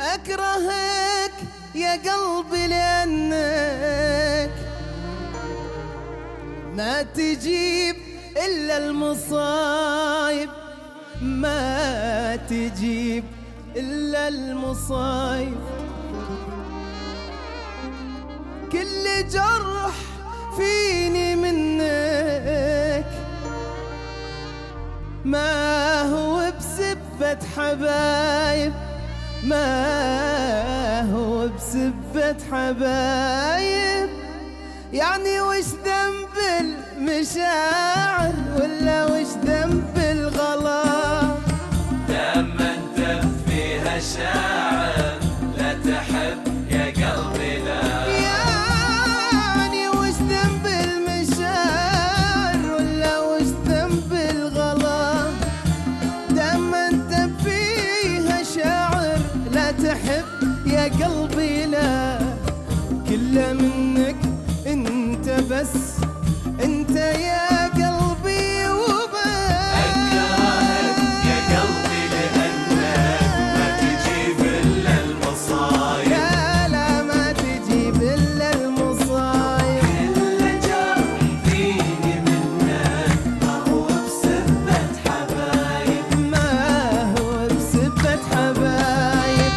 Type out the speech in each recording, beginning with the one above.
أكرهك يا قلبي لأنك ما تجيب إلا المصايب، ما تجيب إلا المصايب. كل جرح فيني منك ما هو بسبة حبايب، ما هو بسبة حبايب. يعني وش ذنب المشاعر ولا وش ذنب الغلا؟ لما انت فيها شاعر لا تحب يا قلبي لا. يعني وش ذنب المشاعر ولا وش ذنب الغلا؟ لما انت فيها شاعر لا تحب يا قلبي لا. كله منك انت بس، انت يا قلبي وبس. أكرهك يا قلبي لأنك ما تجيب إلا المصايب. لا لا ما تجيب إلا المصايب. كل جرح فيني منك ما هو بسبة حبايب، ما هو بسبة حبايب.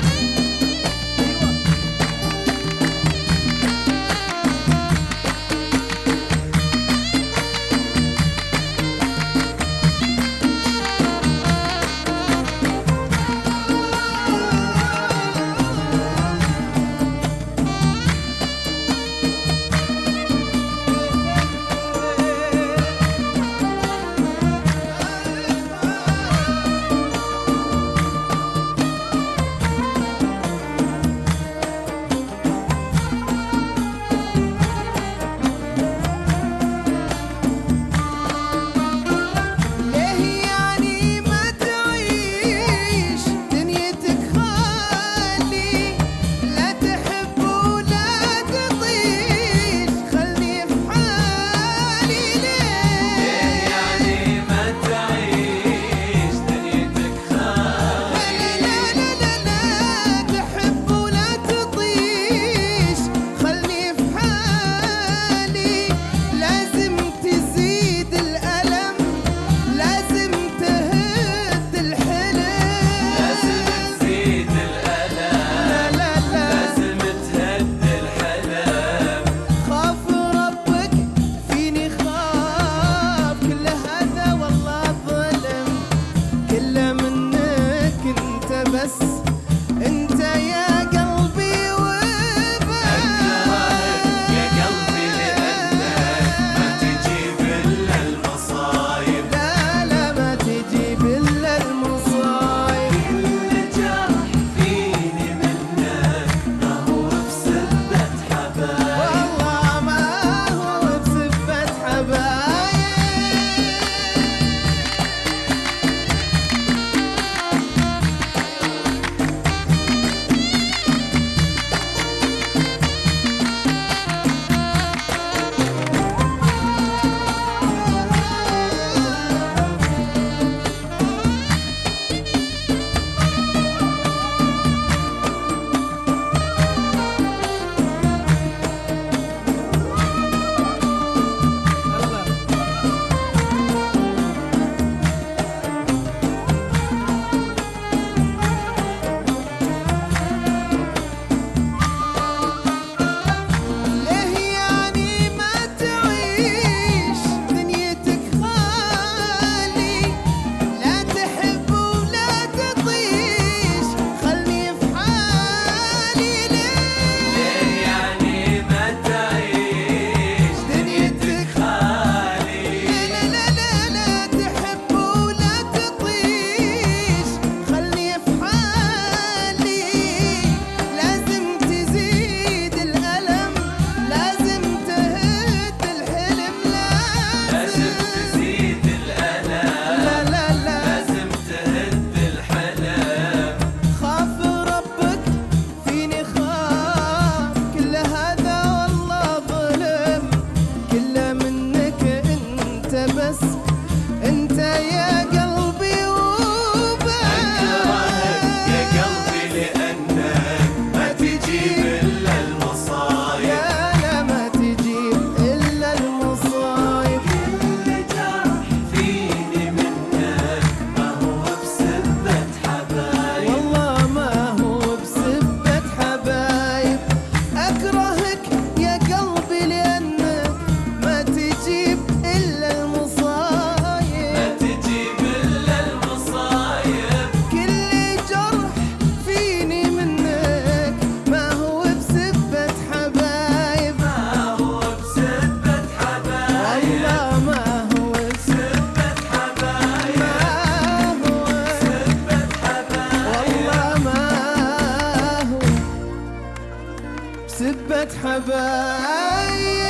بسبة حبايبي.